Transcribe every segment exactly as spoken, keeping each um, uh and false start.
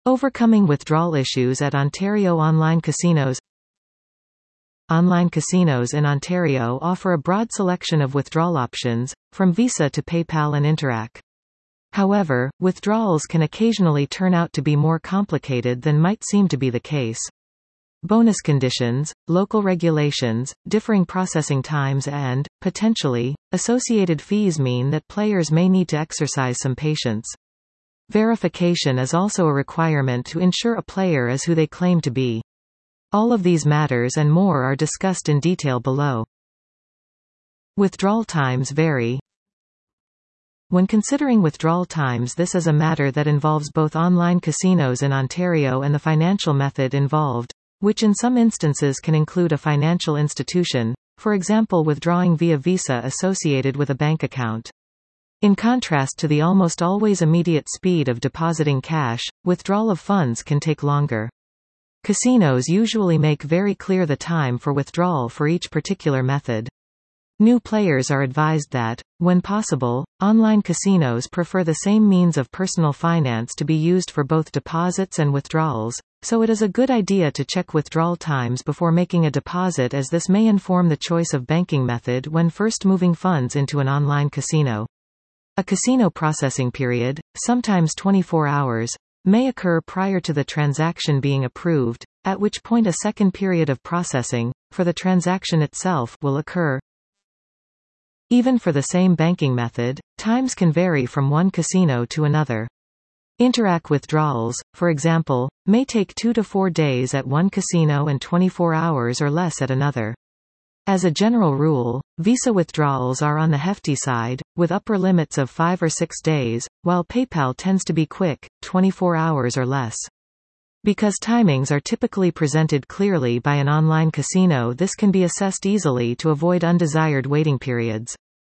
Overcoming withdrawal issues at Ontario online casinos. Online casinos in Ontario offer a broad selection of withdrawal options, from Visa to PayPal and Interac. However, withdrawals can occasionally turn out to be more complicated than might seem to be the case. Bonus conditions, local regulations, differing processing times and, potentially, associated fees mean that players may need to exercise some patience. Verification is also a requirement to ensure a player is who they claim to be. All of these matters and more are discussed in detail below. Withdrawal times vary. When considering withdrawal times, this is a matter that involves both online casinos in Ontario and the financial method involved, which in some instances can include a financial institution, for example withdrawing via Visa associated with a bank account. In contrast to the almost always immediate speed of depositing cash, withdrawal of funds can take longer. Casinos usually make very clear the time for withdrawal for each particular method. New players are advised that, when possible, online casinos prefer the same means of personal finance to be used for both deposits and withdrawals, so it is a good idea to check withdrawal times before making a deposit, as this may inform the choice of banking method when first moving funds into an online casino. A casino processing period, sometimes twenty-four hours, may occur prior to the transaction being approved, at which point a second period of processing, for the transaction itself, will occur. Even for the same banking method, times can vary from one casino to another. Interac withdrawals, for example, may take two to four days at one casino and twenty-four hours or less at another. As a general rule, Visa withdrawals are on the hefty side, with upper limits of five or six days, while PayPal tends to be quick, twenty-four hours or less. Because timings are typically presented clearly by an online casino, this can be assessed easily to avoid undesired waiting periods.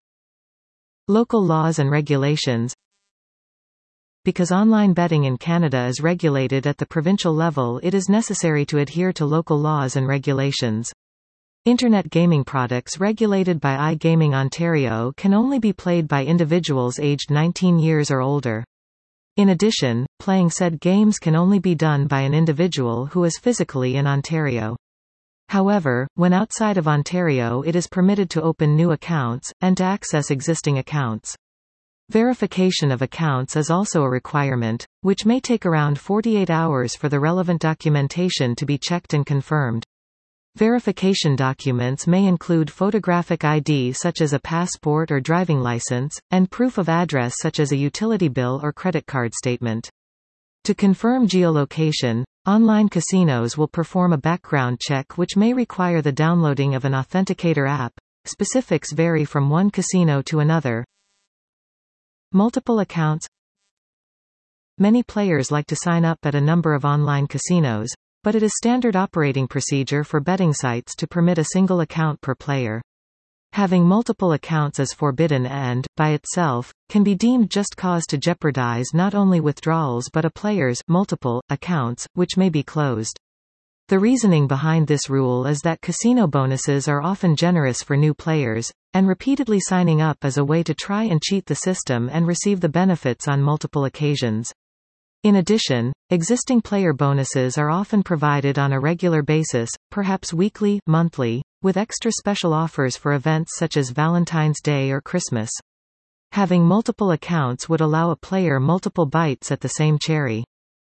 Local laws and regulations. Because online betting in Canada is regulated at the provincial level, it is necessary to adhere to local laws and regulations. Internet gaming products regulated by iGaming Ontario can only be played by individuals aged nineteen years or older. In addition, playing said games can only be done by an individual who is physically in Ontario. However, when outside of Ontario, it is permitted to open new accounts, and to access existing accounts. Verification of accounts is also a requirement, which may take around forty-eight hours for the relevant documentation to be checked and confirmed. Verification documents may include photographic I D such as a passport or driving license, and proof of address such as a utility bill or credit card statement. To confirm geolocation, online casinos will perform a background check which may require the downloading of an authenticator app. Specifics vary from one casino to another. Multiple accounts. Many players like to sign up at a number of online casinos, but it is standard operating procedure for betting sites to permit a single account per player. Having multiple accounts is forbidden and, by itself, can be deemed just cause to jeopardize not only withdrawals but a player's multiple accounts, which may be closed. The reasoning behind this rule is that casino bonuses are often generous for new players, and repeatedly signing up is a way to try and cheat the system and receive the benefits on multiple occasions. In addition, existing player bonuses are often provided on a regular basis, perhaps weekly, monthly, with extra special offers for events such as Valentine's Day or Christmas. Having multiple accounts would allow a player multiple bites at the same cherry.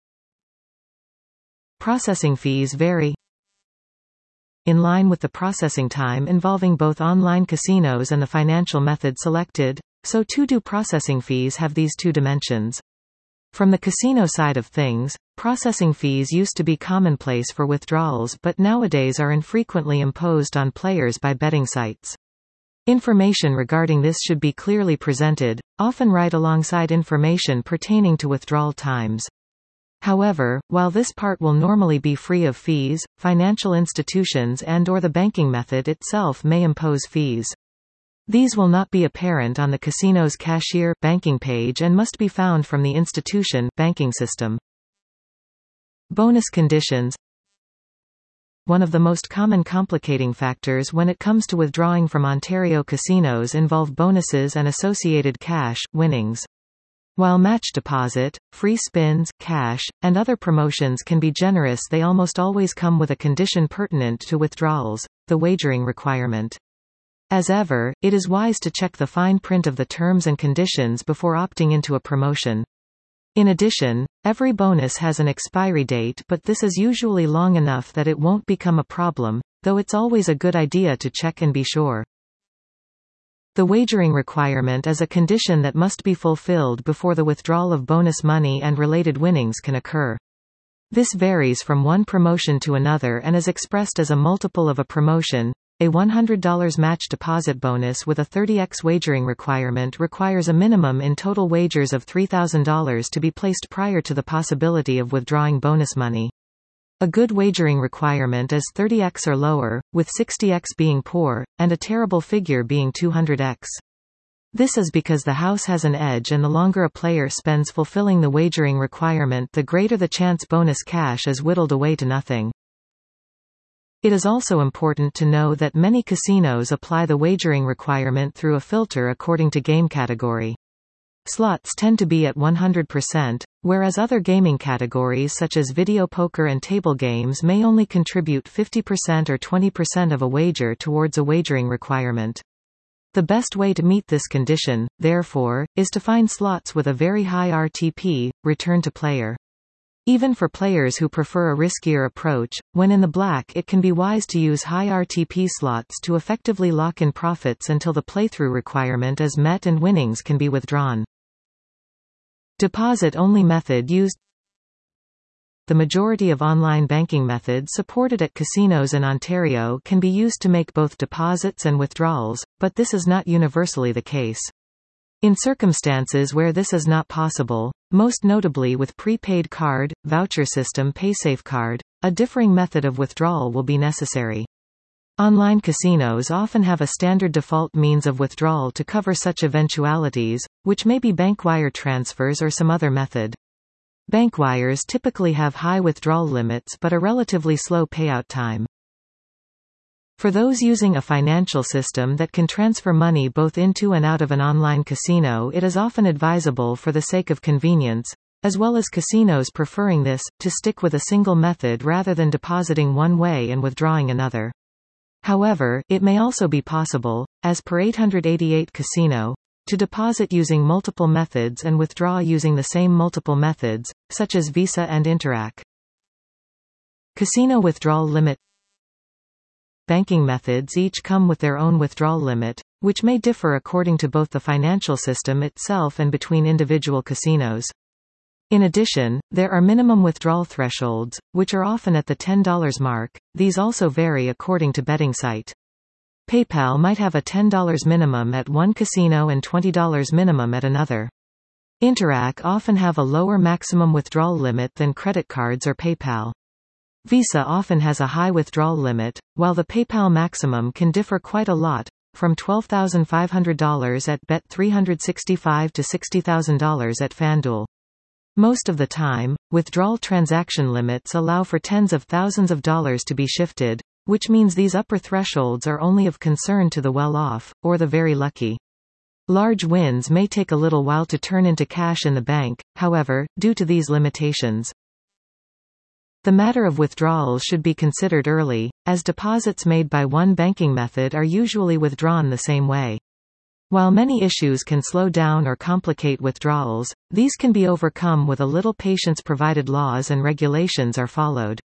Processing fees vary. In line with the processing time involving both online casinos and the financial method selected, so too do processing fees have these two dimensions. From the casino side of things, processing fees used to be commonplace for withdrawals but nowadays are infrequently imposed on players by betting sites. Information regarding this should be clearly presented, often right alongside information pertaining to withdrawal times. However, while this part will normally be free of fees, financial institutions and/or the banking method itself may impose fees. These will not be apparent on the casino's cashier banking page and must be found from the institution banking system. Bonus conditions. One of the most common complicating factors when it comes to withdrawing from Ontario casinos involve bonuses and associated cash winnings. While match deposit, free spins, cash, and other promotions can be generous, they almost always come with a condition pertinent to withdrawals, the wagering requirement. As ever, it is wise to check the fine print of the terms and conditions before opting into a promotion. In addition, every bonus has an expiry date, but this is usually long enough that it won't become a problem, though it's always a good idea to check and be sure. The wagering requirement is a condition that must be fulfilled before the withdrawal of bonus money and related winnings can occur. This varies from one promotion to another and is expressed as a multiple of a promotion. A one hundred dollar match deposit bonus with a thirty x wagering requirement requires a minimum in total wagers of three thousand dollars to be placed prior to the possibility of withdrawing bonus money. A good wagering requirement is thirty x or lower, with sixty x being poor, and a terrible figure being two hundred x. This is because the house has an edge, and the longer a player spends fulfilling the wagering requirement, the greater the chance bonus cash is whittled away to nothing. It is also important to know that many casinos apply the wagering requirement through a filter according to game category. Slots tend to be at one hundred percent, whereas other gaming categories such as video poker and table games may only contribute fifty percent or twenty percent of a wager towards a wagering requirement. The best way to meet this condition, therefore, is to find slots with a very high R T P, return to player. Even for players who prefer a riskier approach, when in the black it can be wise to use high R T P slots to effectively lock in profits until the playthrough requirement is met and winnings can be withdrawn. Deposit-only method used. The majority of online banking methods supported at casinos in Ontario can be used to make both deposits and withdrawals, but this is not universally the case. In circumstances where this is not possible, most notably with prepaid card, voucher system PaySafeCard, a differing method of withdrawal will be necessary. Online casinos often have a standard default means of withdrawal to cover such eventualities, which may be bank wire transfers or some other method. Bank wires typically have high withdrawal limits but a relatively slow payout time. For those using a financial system that can transfer money both into and out of an online casino, it is often advisable, for the sake of convenience, as well as casinos preferring this, to stick with a single method rather than depositing one way and withdrawing another. However, it may also be possible, as per eight eighty-eight Casino, to deposit using multiple methods and withdraw using the same multiple methods, such as Visa and Interac. Casino withdrawal limit. Banking methods each come with their own withdrawal limit, which may differ according to both the financial system itself and between individual casinos. In addition, there are minimum withdrawal thresholds, which are often at the ten dollar mark. These also vary according to betting site. PayPal might have a ten dollar minimum at one casino and twenty dollar minimum at another. Interac often have a lower maximum withdrawal limit than credit cards or PayPal. Visa often has a high withdrawal limit, while the PayPal maximum can differ quite a lot, from twelve thousand five hundred dollars at Bet three sixty-five to sixty thousand dollars at FanDuel. Most of the time, withdrawal transaction limits allow for tens of thousands of dollars to be shifted, which means these upper thresholds are only of concern to the well-off, or the very lucky. Large wins may take a little while to turn into cash in the bank, however, due to these limitations. The matter of withdrawals should be considered early, as deposits made by one banking method are usually withdrawn the same way. While many issues can slow down or complicate withdrawals, these can be overcome with a little patience provided laws and regulations are followed.